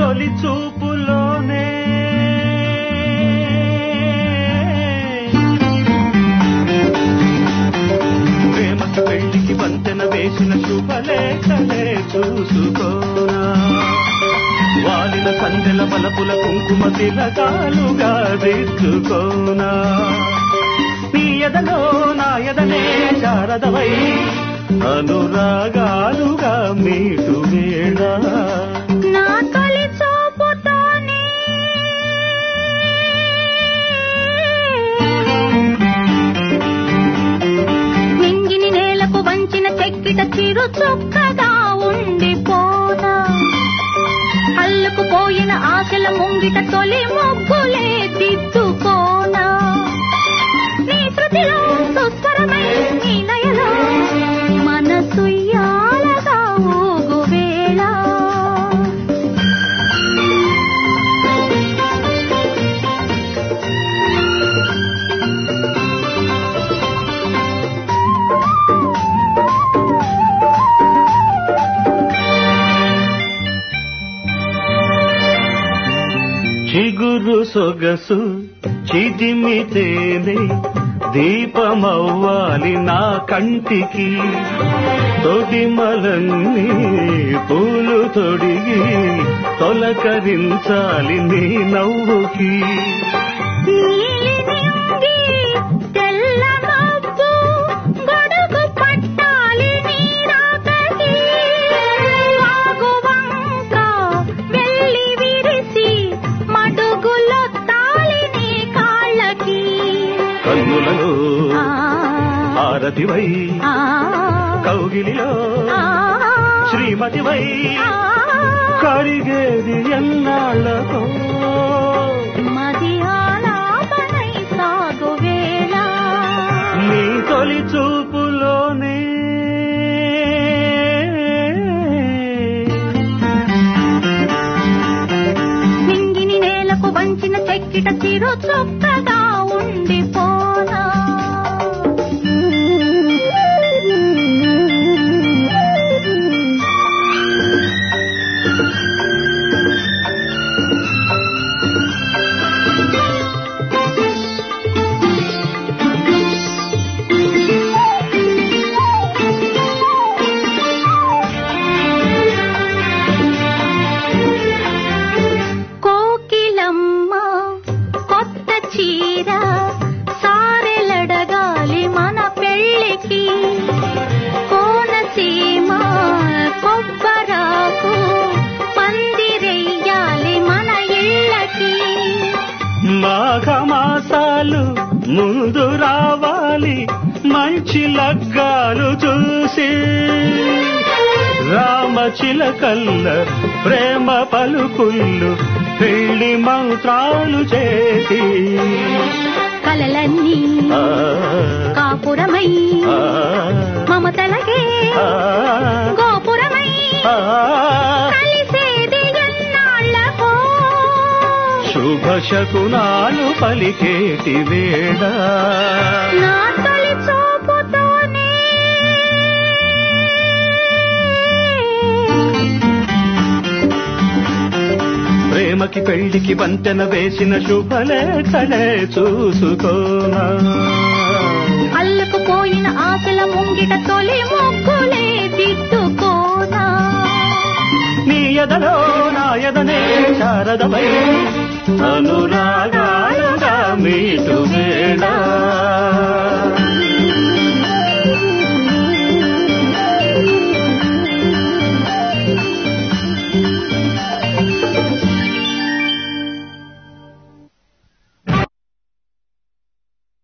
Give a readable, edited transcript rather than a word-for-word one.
తొలి చూపులోనే ప్రేమకి పెళ్లికి వంతెన వేసిన శుభలేఖలే చూసుకోనా వాలిన సందెల బలపుల కుంకుమ తిలకాలుగా దిద్దుకోనా నీ ఎదలో నా ఎదనే శారదవై అనురాగాలుగా మీటు వేళ నా తొలి చూపుతోనే నింగిని నేలకు వంచిన చెక్కిట చిరు చుక్కగా ఉండిపోనా అల్లుకుపోయిన ఆశల ముంగిట తొలి ముగ్గులే దిద్దుకోనా నీ శృతిలో సుస్వరమై నీ లయలో మనసు యాలగా ఊగువేళ చిగురు సొగసు చిదిమితేనే దీపమవ్వాలి నా కంటికి తొడిమలన్నీ పూలు తొడిగి తొలకరించాలి నీ నవ్వుకి తెల్ల మబ్బు గొడుగు పట్టాలి నీ రాకకి వాగువంక వెళ్ళి విరిసి మడుగులొత్తాలి నీ కాళ్ళకి కన్నులలో ఆరతివై కౌగిలిలో శ్రీమతివై కరిగేది ఎన్నాళ్ళతో మది ఆలాపనై సాగువేళ నీ తొలి చూపులోనే నింగిని నేలకు వంచిన చెక్కిట చిరు చుక్కగా ఉండిపోనా కోకిలమ్మ కొత్త చీర సారెలడగాలి మన పెళ్ళికి కోనసీమ కొబ్బరాకు పందిరెయ్యాలి మన ఇళ్ళకి మాఘమాసాలు ముందు రావాలి మంచి లగ్గాలు చూసి రామచిలకల్ల ప్రేమ పలుకుళ్ళు పెళ్లి మంత్రాలు చేసి కలలన్నీ కాపురమై మమతలకే గోపురమై కలిసేది ఎన్నాళ్ళకో శుభ శకునాలు పలికేటి వేళ నా తొలి చూపుతోనే ప్రేమకి పెళ్లికి వంతెన వేసిన శుభలేఖలే చూసుకోనా అల్లుకుపోయిన ఆశల ముంగిట తొలి ముగ్గులే దిద్దుకోనా నీ ఎదలో నా ఎదనే శారదమై అనురాగాలుగా మీటు